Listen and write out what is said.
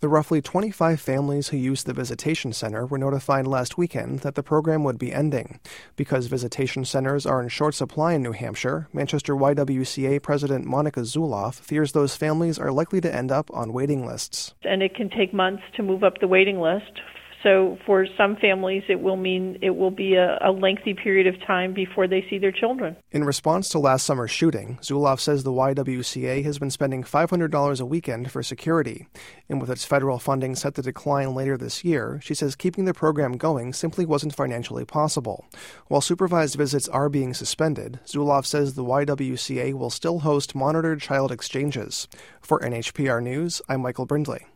The roughly 25 families who use the visitation center were notified last weekend that the program would be ending. Because visitation centers are in short supply in New Hampshire, Manchester YWCA President Monica Zuloff fears those families are likely to end up on waiting lists. And it can take months to move up the waiting list. So for some families, it will mean it will be a lengthy period of time before they see their children. In response to last summer's shooting, Zuloff says the YWCA has been spending $500 a weekend for security. And with its federal funding set to decline later this year, she says keeping the program going simply wasn't financially possible. While supervised visits are being suspended, Zuloff says the YWCA will still host monitored child exchanges. For NHPR News, I'm Michael Brindley.